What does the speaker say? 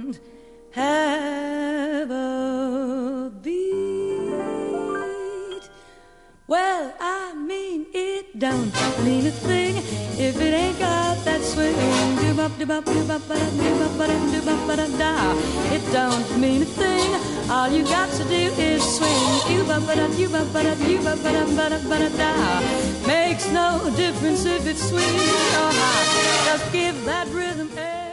don't have a beat. Well, I mean, it don't mean a thing if it ain't got that swing. Do-bop-de-bop-de-bop-ba-da-do-bop-ba-da-do-bop-ba-da-da. It don't mean a thing. All you got to do is swing. You-bop-ba-da-do-bop-ba-da-do-bop-ba-da-ba-da-ba-da-da. Makes no difference if it's sweet or hot. Just give that rhythm a